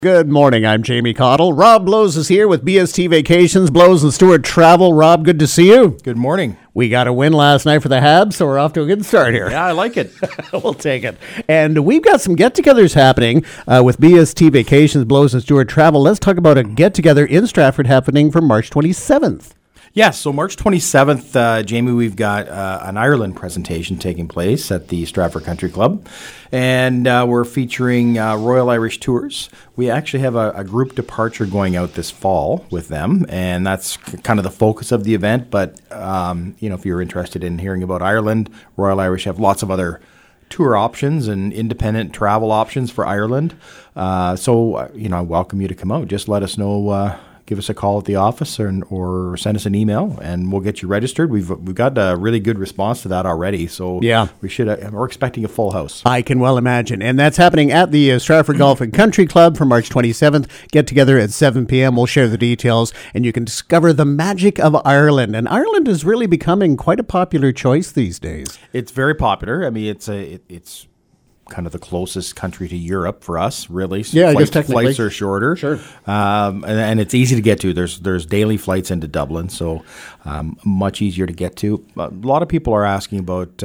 Good morning, I'm Jamie Cottle. Rob Blows is here with BST Vacations, Blows and Stewart Travel. Rob, good to see you. Good morning. We got a win last night for the Habs, so we're off to a good start here. Yeah, I like it. We'll take it. And we've got some get-togethers happening with BST Vacations, Blows and Stewart Travel. Let's talk about a get-together in Stratford happening from March 27th. Yes, so March 27th, Jamie, we've got an Ireland presentation taking place at the Stratford Country Club, and we're featuring Royal Irish Tours. We actually have a group departure going out this fall with them, and that's kind of the focus of the event. But, if you're interested in hearing about Ireland, Royal Irish have lots of other tour options and independent travel options for Ireland. I welcome you to come out. Just let us know. Give us a call at the office or send us an email, and we'll get you registered. We've got a really good response to that already, so yeah, we're expecting a full house. I can well imagine, and that's happening at the Stratford Golf and Country Club for March 27th. Get together at 7 p.m. We'll share the details, and you can discover the magic of Ireland. And Ireland is really becoming quite a popular choice these days. It's very popular. I mean, it's kind of the closest country to Europe for us, really. Yeah, I guess technically. Flights are shorter. Sure. And it's easy to get to. There's daily flights into Dublin, so much easier to get to. A lot of people are asking about,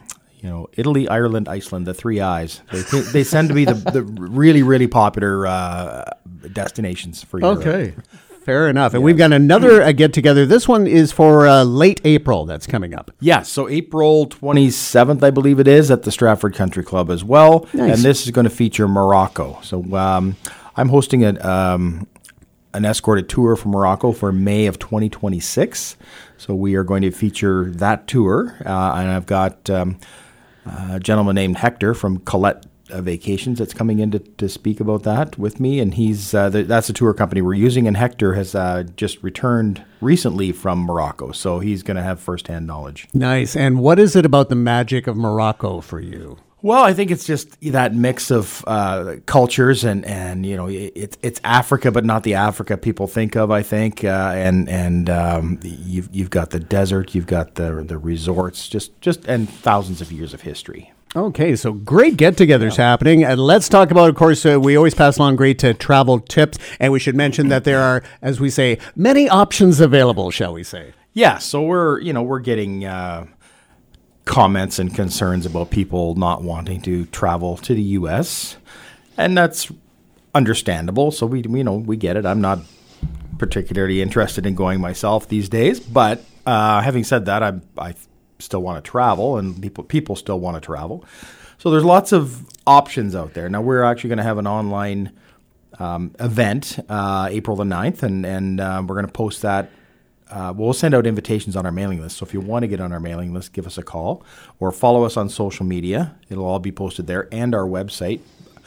Italy, Ireland, Iceland, the three I's. They tend to be the really, really popular destinations for Europe. Okay. Fair enough. And we've got another get-together. This one is for late April that's coming up. Yeah, so April 27th, I believe it is, at the Stratford Country Club as well. Nice. And this is going to feature Morocco. So I'm hosting an escorted tour from Morocco for May of 2026. So we are going to feature that tour. And I've got a gentleman named Hector from Colette Vacations that's coming in to speak about that with me, and he's that's the tour company we're using, and Hector has just returned recently from Morocco, so he's going to have firsthand knowledge. Nice. And what is it about the magic of Morocco for you? Well, I think it's just that mix of cultures, and it's Africa, but not the Africa people think of. I think, you've got the desert, you've got the resorts, just and thousands of years of history. Okay, so great get-togethers happening. And let's talk about, of course, we always pass along great travel tips, and we should mention that there are, as we say, many options available, shall we say? Yeah, so we're getting comments and concerns about people not wanting to travel to the U.S., and that's understandable. So we get it. I'm not particularly interested in going myself these days, but having said that, I still want to travel, and people still want to travel. So there's lots of options out there. Now, we're actually going to have an online event April the 9th, and we're going to post that. We'll send out invitations on our mailing list. So if you want to get on our mailing list, give us a call or follow us on social media. It'll all be posted there, and our website,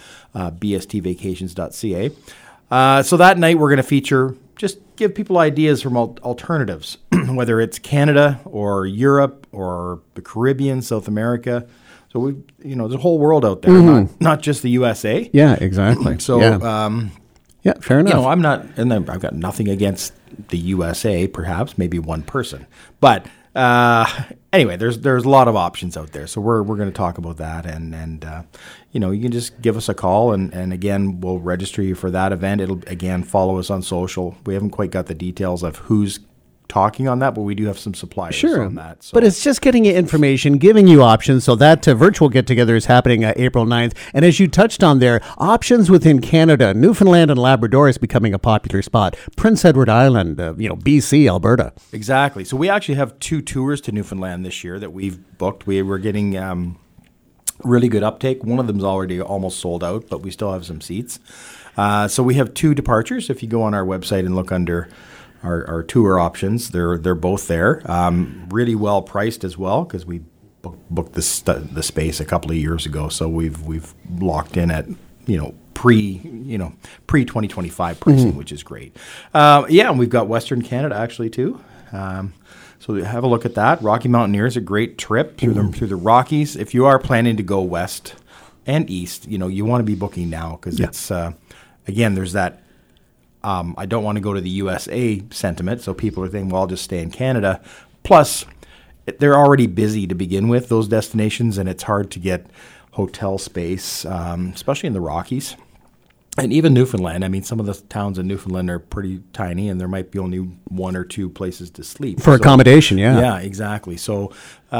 bstvacations.ca. So that night we're going to feature, just give people ideas from alternatives, whether it's Canada or Europe or the Caribbean, South America. So there's a whole world out there, not just the USA. Yeah, exactly. So, fair enough. I've got nothing against the USA, perhaps, maybe one person. But anyway, there's a lot of options out there. So we're going to talk about that, and you can just give us a call, and again, we'll register you for that event. It'll, again, follow us on social. We haven't quite got the details of who's talking on that, but we do have some suppliers on that. So. But it's just getting you information, giving you options. So that virtual get-together is happening April 9th. And as you touched on there, options within Canada. Newfoundland and Labrador is becoming a popular spot. Prince Edward Island, BC, Alberta. Exactly. So we actually have 2 tours to Newfoundland this year that we've booked. We're getting really good uptake. One of them's already almost sold out, but we still have some seats. So we have 2 departures. If you go on our website and look under our tour options, they're both there. Really well priced as well, because we booked the space a couple of years ago, so we've locked in at pre 2025 pricing, which is great. And we've got Western Canada actually too. So have a look at that. Rocky Mountaineers, a great trip through the Rockies. If you are planning to go west and east, you want to be booking now, because it's again, there's that. I don't want to go to the USA sentiment, so people are thinking, well, I'll just stay in Canada. Plus, they're already busy to begin with, those destinations, and it's hard to get hotel space, especially in the Rockies. And even Newfoundland. I mean, some of the towns in Newfoundland are pretty tiny, and there might be only one or two places to sleep. For accommodation, yeah. Yeah, exactly. So,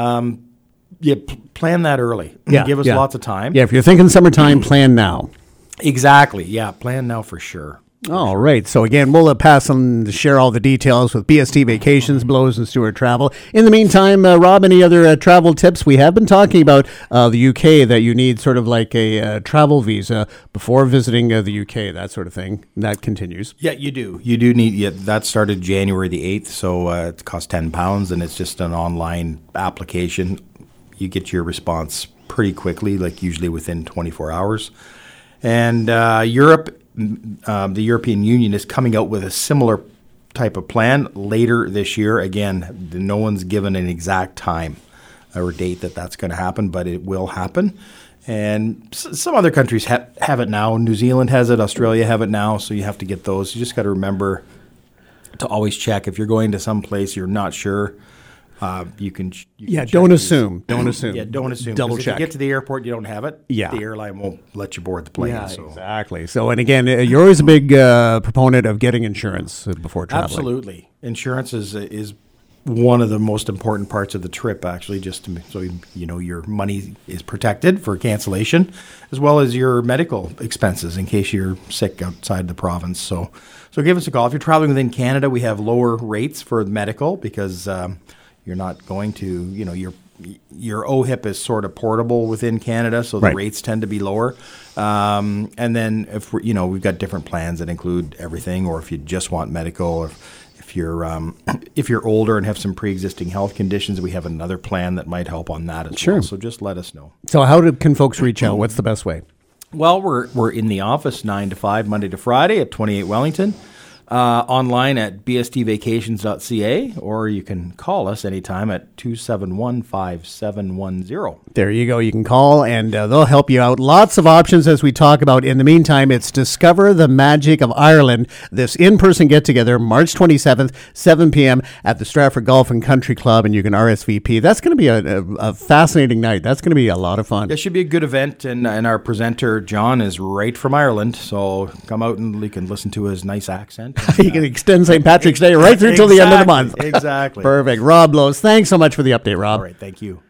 plan that early. Yeah, Give us yeah. lots of time. Yeah, if you're thinking summertime, plan now. Exactly. Yeah, plan now for sure. All right. So again, we'll pass on to share all the details with BST Vacations, Blows and Stewart Travel. In the meantime, Rob, any other travel tips? We have been talking about the UK, that you need sort of like a travel visa before visiting the UK, that sort of thing. That continues. Yeah, you do. You do need. Yeah, that started January the 8th, so it costs £10, and it's just an online application. You get your response pretty quickly, like usually within 24 hours. And Europe. The European Union is coming out with a similar type of plan later this year. Again, no one's given an exact time or date that that's going to happen, but it will happen. And some other countries have it now. New Zealand has it. Australia have it now. So you have to get those. You just got to remember to always check. If you're going to some place you're not sure, you can don't assume. Don't assume. Yeah, don't assume. Double 'Cause check. If you get to the airport, you don't have it. Yeah. The airline won't let you board the plane. Yeah, so. exactly. So, and again, you're always a big proponent of getting insurance before traveling. Absolutely. Insurance is one of the most important parts of the trip, actually, just to, so you know your money is protected for cancellation, as well as your medical expenses in case you're sick outside the province. So give us a call. If you're traveling within Canada, we have lower rates for medical because you're not going to, your OHIP is sort of portable within Canada, so the Right. rates tend to be lower. And then if we've got different plans that include everything, or if you just want medical, or if you're older and have some pre-existing health conditions, we have another plan that might help on that as Sure. well. So just let us know. So how can folks reach out? What's the best way? Well, we're in the office 9 to 5 Monday to Friday at 28 Wellington. Online at bstvacations.ca, or you can call us anytime at 271-5710. There you go. You can call and they'll help you out. Lots of options as we talk about. In the meantime, it's Discover the Magic of Ireland, this in-person get-together, March 27th, 7 p.m. at the Stratford Golf and Country Club, and you can RSVP. That's going to be a fascinating night. That's going to be a lot of fun. It should be a good event, and our presenter, John, is right from Ireland, so come out and you can listen to his nice accent. You can extend St. Patrick's Day right through till the end of the month. Exactly. Perfect. Rob Blows, thanks so much for the update, Rob. All right, thank you.